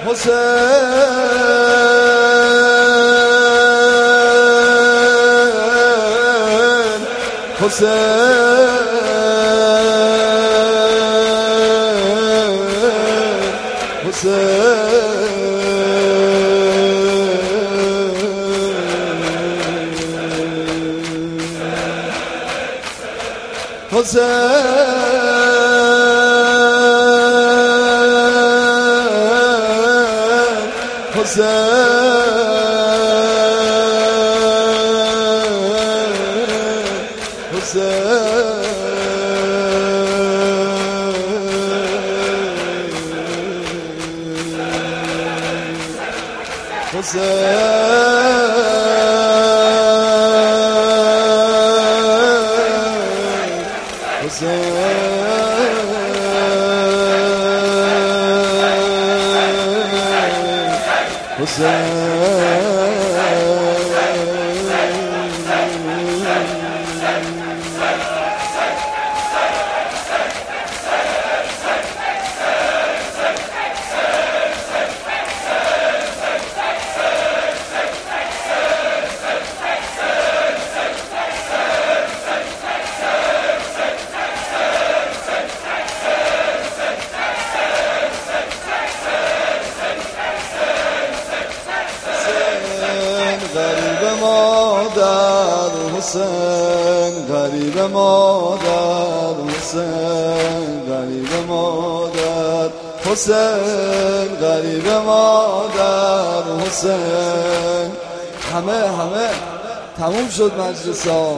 غریب مادر حسین، غریب مادر حسین، غریب مادر حسین. همه تموم شد مجلس ها.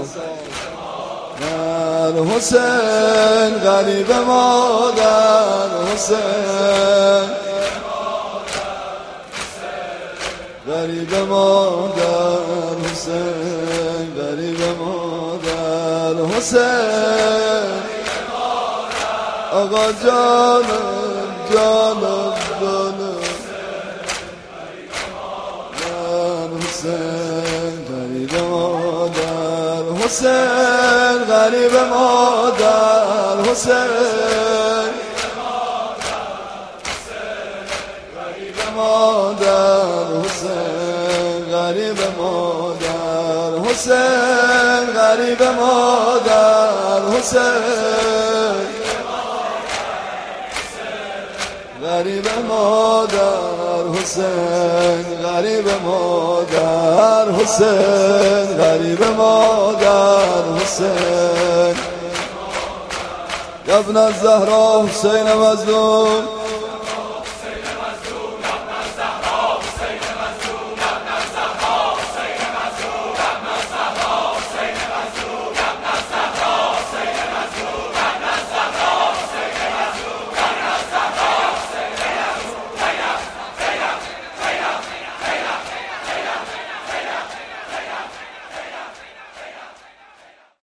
حسین غریب مادر حسین، غریب مادر حسین، غریب مادر حسین. آقا جانم جانم جانم حسین، غریب مادر حسین، غریب مادر حسین، غریب مادر حسین، غریب مادر حسین، غریب مادر حسین، غریب مادر حسین، غریب مادر حسین، غریب مادر حسین. یا ابن الزهرا حسین مظلوم